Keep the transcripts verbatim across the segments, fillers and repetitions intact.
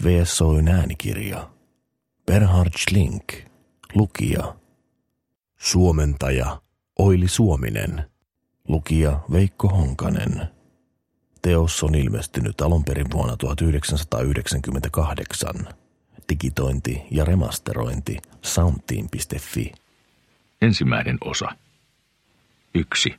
V S Oyn äänikirja. Bernhard Schlink, lukija. Suomentaja Oili Suominen, lukija Veikko Honkanen. Teos on ilmestynyt alun perin vuonna tuhatyhdeksänsataayhdeksänkymmentäkahdeksan. Digitointi ja remasterointi soundteam piste fi. Ensimmäinen osa. Yksi.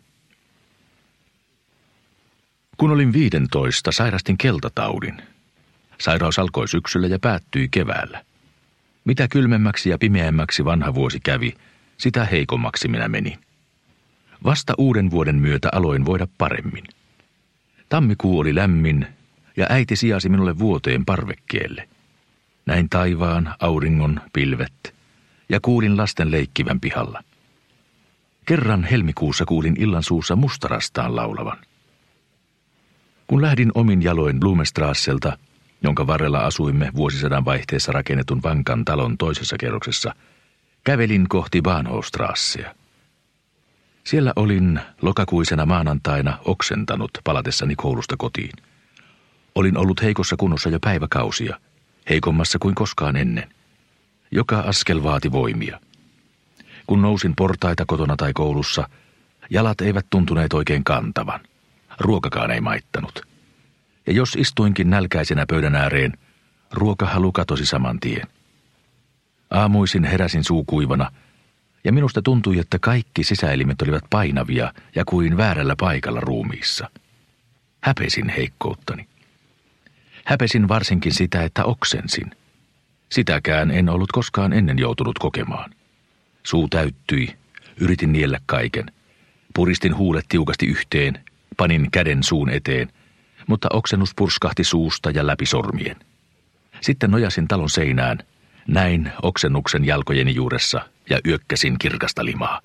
Kun olin viidentoista, sairastin keltataudin. Sairaus alkoi syksyllä ja päättyi keväällä. Mitä kylmemmäksi ja pimeämmäksi vanha vuosi kävi, sitä heikommaksi minä menin. Vasta uuden vuoden myötä aloin voida paremmin. Tammikuu oli lämmin ja äiti sijasi minulle vuoteen parvekkeelle. Näin taivaan, auringon, pilvet ja kuulin lasten leikkivän pihalla. Kerran helmikuussa kuulin illan suussa mustarastaan laulavan. Kun lähdin omin jaloin Blumenstrasselta, jonka varrella asuimme vuosisadan vaihteessa rakennetun vankan talon toisessa kerroksessa, kävelin kohti Bahnhofstrassea. Siellä olin lokakuisena maanantaina oksentanut palatessani koulusta kotiin. Olin ollut heikossa kunnossa jo päiväkausia, heikommassa kuin koskaan ennen. Joka askel vaati voimia. Kun nousin portaita kotona tai koulussa, jalat eivät tuntuneet oikein kantavan. Ruokakaan ei maittanut. Ja jos istuinkin nälkäisenä pöydän ääreen, ruokahalu katosi saman tien. Aamuisin heräsin suukuivana, ja minusta tuntui, että kaikki sisäelimet olivat painavia ja kuin väärällä paikalla ruumiissa. Häpesin heikkouttani. Häpesin varsinkin sitä, että oksensin. Sitäkään en ollut koskaan ennen joutunut kokemaan. Suu täyttyi, yritin niellä kaiken. Puristin huulet tiukasti yhteen, panin käden suun eteen, mutta oksennus purskahti suusta ja läpi sormien. Sitten nojasin talon seinään, näin oksennuksen jalkojeni juuressa ja yökkäsin kirkasta limaa.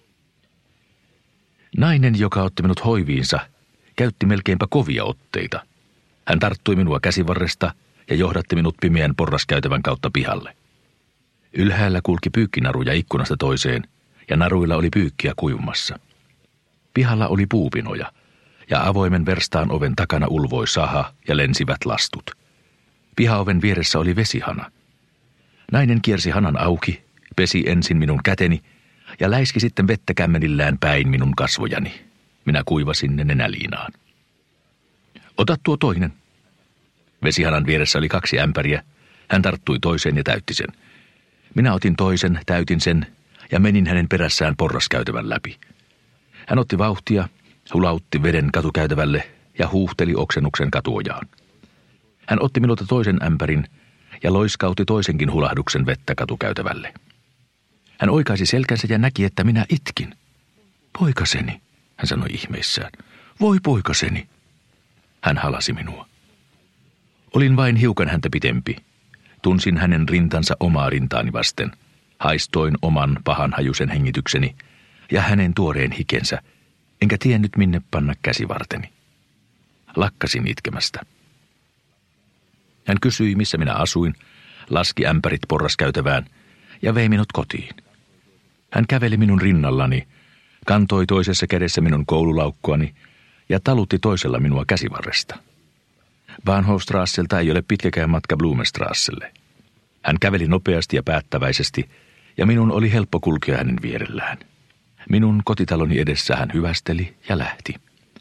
Nainen, joka otti minut hoiviinsa, käytti melkeinpä kovia otteita. Hän tarttui minua käsivarresta ja johdatti minut pimeän porraskäytävän kautta pihalle. Ylhäällä kulki pyykkinaruja ikkunasta toiseen ja naruilla oli pyykkiä kuivumassa. Pihalla oli puupinoja ja avoimen verstaan oven takana ulvoi saha ja lensivät lastut. Pihaoven vieressä oli vesihana. Nainen kiersi hanan auki, pesi ensin minun käteni ja läiski sitten vettä kämmenillään päin minun kasvojani. Minä kuivasin ne nenäliinaan. Ota tuo toinen. Vesihanan vieressä oli kaksi ämpäriä. Hän tarttui toiseen ja täytti sen. Minä otin toisen, täytin sen ja menin hänen perässään porraskäytävän läpi. Hän otti vauhtia, hulautti veden katukäytävälle ja huuhteli oksennuksen katuojaan. Hän otti minulta toisen ämpärin ja loiskautti toisenkin hulahduksen vettä katukäytävälle. Hän oikaisi selkänsä ja näki, että minä itkin. Poikaseni, hän sanoi ihmeissään. Voi poikaseni. Hän halasi minua. Olin vain hiukan häntä pitempi. Tunsin hänen rintansa omaa rintaani vasten. Haistoin oman pahanhajuisen hengitykseni ja hänen tuoreen hikensä, enkä tiennyt minne panna käsivarteni. Lakkasin itkemästä. Hän kysyi, missä minä asuin, laski ämpärit porraskäytävään ja vei minut kotiin. Hän käveli minun rinnallani, kantoi toisessa kädessä minun koululaukkuani ja talutti toisella minua käsivarresta. Bahnhofstrasselta ei ole pitkäkään matka Blumenstrasselle. Hän käveli nopeasti ja päättäväisesti ja minun oli helppo kulkea hänen vierellään. Minun kotitaloni edessä hän hyvästeli ja lähti.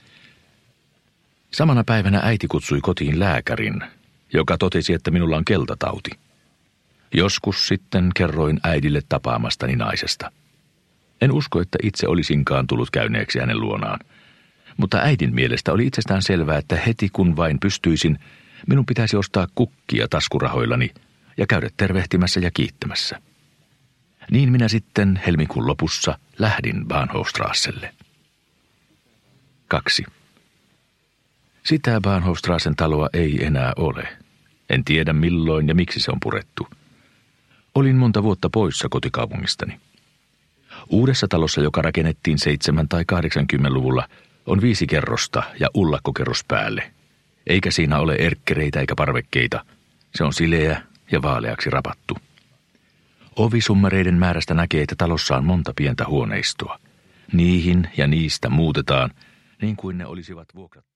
Samana päivänä äiti kutsui kotiin lääkärin, joka totesi, että minulla on keltatauti. Joskus sitten kerroin äidille tapaamastani naisesta. En usko, että itse olisinkaan tullut käyneeksi hänen luonaan, mutta äidin mielestä oli itsestään selvää, että heti kun vain pystyisin, minun pitäisi ostaa kukkia taskurahoillani ja käydä tervehtimässä ja kiittämässä. Niin minä sitten helmikuun lopussa lähdin Bahnhofstrasselle. Kaksi. Sitä Bahnhofstrassen taloa ei enää ole. En tiedä milloin ja miksi se on purettu. Olin monta vuotta poissa kotikaupungistani. Uudessa talossa, joka rakennettiin seitsemän- tai kahdeksankymmentäluvulla, on viisi kerrosta ja ullakkokerros päälle. Eikä siinä ole erkkereitä eikä parvekkeita. Se on sileä ja vaaleaksi rapattu. Ovisummereiden määrästä näkee, että talossa on monta pientä huoneistoa. Niihin ja niistä muutetaan, niin kuin ne olisivat vuokrat.